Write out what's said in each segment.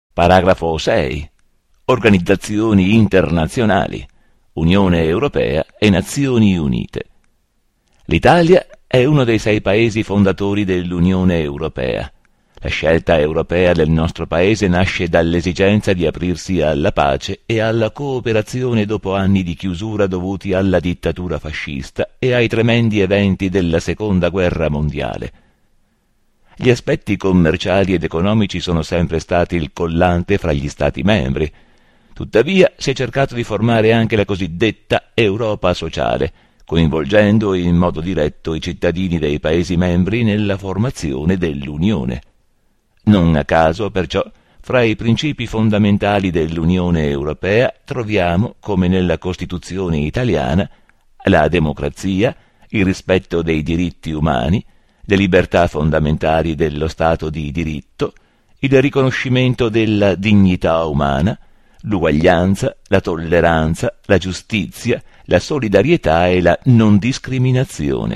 Paragrafo 6. Organizzazioni internazionali, Unione Europea e Nazioni Unite. L'Italia è uno dei 6 paesi fondatori dell'Unione Europea. La scelta europea del nostro paese nasce dall'esigenza di aprirsi alla pace e alla cooperazione dopo anni di chiusura dovuti alla dittatura fascista e ai tremendi eventi della Seconda Guerra Mondiale. Gli aspetti commerciali ed economici sono sempre stati il collante fra gli Stati membri. Tuttavia si è cercato di formare anche la cosiddetta Europa sociale, coinvolgendo in modo diretto i cittadini dei Paesi membri nella formazione dell'Unione. Non a caso, perciò, fra i principi fondamentali dell'Unione Europea troviamo, come nella Costituzione italiana, la democrazia, il rispetto dei diritti umani, le libertà fondamentali dello Stato di diritto, il riconoscimento della dignità umana, l'uguaglianza, la tolleranza, la giustizia, la solidarietà e la non discriminazione.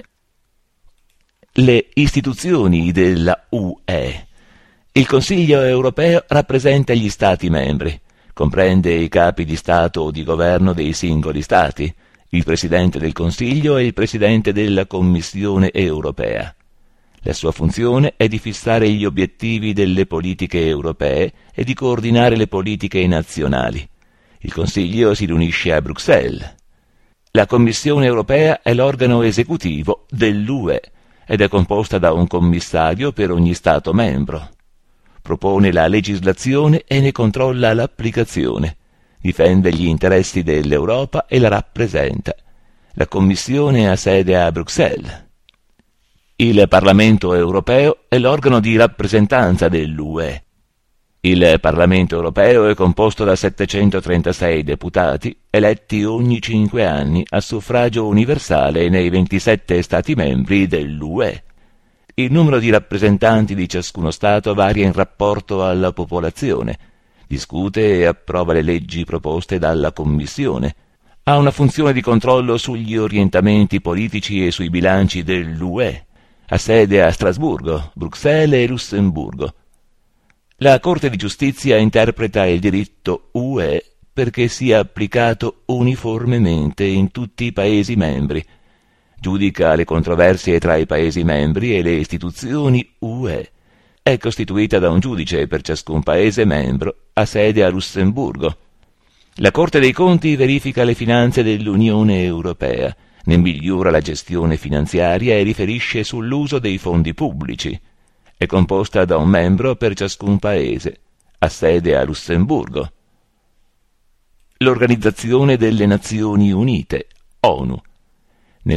Le istituzioni della UE. Il Consiglio europeo rappresenta gli Stati membri, comprende i capi di Stato o di governo dei singoli Stati, il Presidente del Consiglio e il Presidente della Commissione europea. La sua funzione è di fissare gli obiettivi delle politiche europee e di coordinare le politiche nazionali. Il Consiglio si riunisce a Bruxelles. La Commissione europea è l'organo esecutivo dell'UE ed è composta da un commissario per ogni Stato membro. Propone la legislazione e ne controlla l'applicazione, difende gli interessi dell'Europa e la rappresenta. La Commissione ha sede a Bruxelles. Il Parlamento europeo è l'organo di rappresentanza dell'UE. Il Parlamento europeo è composto da 736 deputati, eletti ogni 5 anni a suffragio universale nei 27 Stati membri dell'UE. Il numero di rappresentanti di ciascuno Stato varia in rapporto alla popolazione, discute e approva le leggi proposte dalla Commissione, ha una funzione di controllo sugli orientamenti politici e sui bilanci dell'UE, ha sede a Strasburgo, Bruxelles e Lussemburgo. La Corte di Giustizia interpreta il diritto UE perché sia applicato uniformemente in tutti i Paesi membri, giudica le controversie tra i Paesi membri e le istituzioni UE. È costituita da un giudice per ciascun Paese membro, ha sede a Lussemburgo. La Corte dei Conti verifica le finanze dell'Unione Europea, ne migliora la gestione finanziaria e riferisce sull'uso dei fondi pubblici. È composta da un membro per ciascun Paese, ha sede a Lussemburgo. L'Organizzazione delle Nazioni Unite, ONU. Nel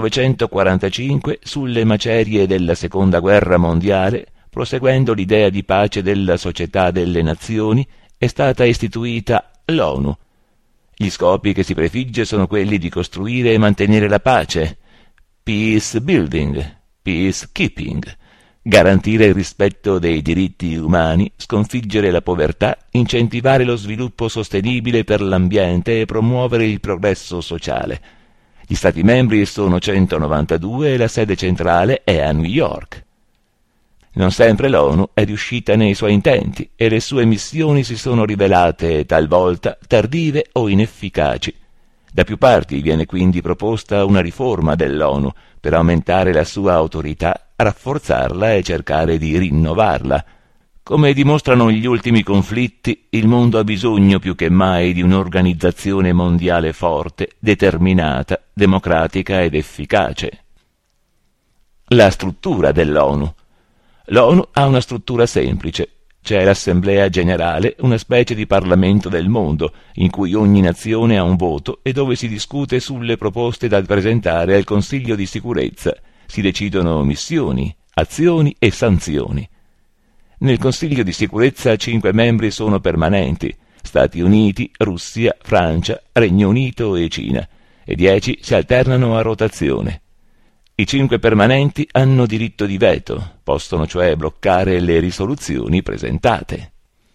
1945, sulle macerie della Seconda Guerra Mondiale, proseguendo l'idea di pace della Società delle Nazioni, è stata istituita l'ONU. Gli scopi che si prefigge sono quelli di costruire e mantenere la pace, peace building, peace keeping, garantire il rispetto dei diritti umani, sconfiggere la povertà, incentivare lo sviluppo sostenibile per l'ambiente e promuovere il progresso sociale. Gli Stati membri sono 192 e la sede centrale è a New York. Non sempre l'ONU è riuscita nei suoi intenti e le sue missioni si sono rivelate talvolta tardive o inefficaci. Da più parti viene quindi proposta una riforma dell'ONU per aumentare la sua autorità, rafforzarla e cercare di rinnovarla. Come dimostrano gli ultimi conflitti, il mondo ha bisogno più che mai di un'organizzazione mondiale forte, determinata, democratica ed efficace. La struttura dell'ONU. L'ONU ha una struttura semplice. C'è l'Assemblea Generale, una specie di Parlamento del mondo, in cui ogni nazione ha un voto e dove si discute sulle proposte da presentare al Consiglio di Sicurezza. Si decidono missioni, azioni e sanzioni. Nel Consiglio di Sicurezza 5 membri sono permanenti, Stati Uniti, Russia, Francia, Regno Unito e Cina, e 10 si alternano a rotazione. I 5 permanenti hanno diritto di veto, possono cioè bloccare le risoluzioni presentate.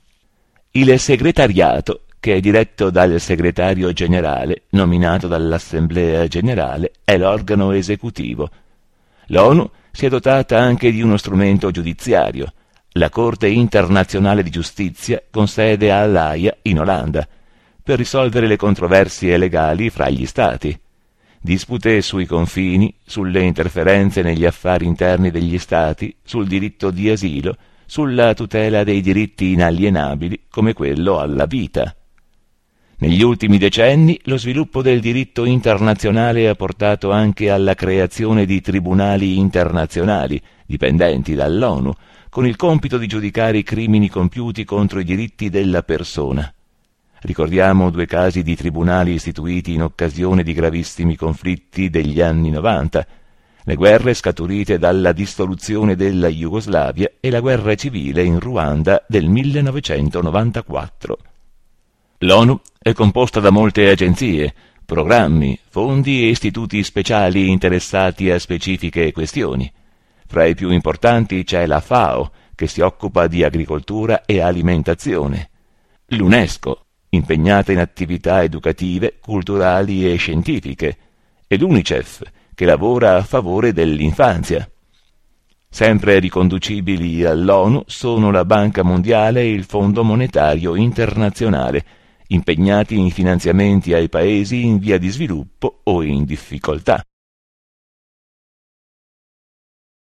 Il segretariato, che è diretto dal segretario generale, nominato dall'Assemblea Generale, è l'organo esecutivo. L'ONU si è dotata anche di uno strumento giudiziario, la Corte internazionale di giustizia con sede a L'Aia in Olanda, per risolvere le controversie legali fra gli Stati, dispute sui confini, sulle interferenze negli affari interni degli Stati, sul diritto di asilo, sulla tutela dei diritti inalienabili come quello alla vita. Negli ultimi decenni lo sviluppo del diritto internazionale ha portato anche alla creazione di tribunali internazionali, dipendenti dall'ONU, con il compito di giudicare i crimini compiuti contro i diritti della persona. Ricordiamo 2 casi di tribunali istituiti in occasione di gravissimi conflitti degli anni 90, le guerre scaturite dalla dissoluzione della Jugoslavia e la guerra civile in Ruanda del 1994. L'ONU è composta da molte agenzie, programmi, fondi e istituti speciali interessati a specifiche questioni. Fra i più importanti c'è la FAO, che si occupa di agricoltura e alimentazione, l'UNESCO, impegnata in attività educative, culturali e scientifiche, e l'UNICEF, che lavora a favore dell'infanzia. Sempre riconducibili all'ONU sono la Banca Mondiale e il Fondo Monetario Internazionale, impegnati in finanziamenti ai paesi in via di sviluppo o in difficoltà.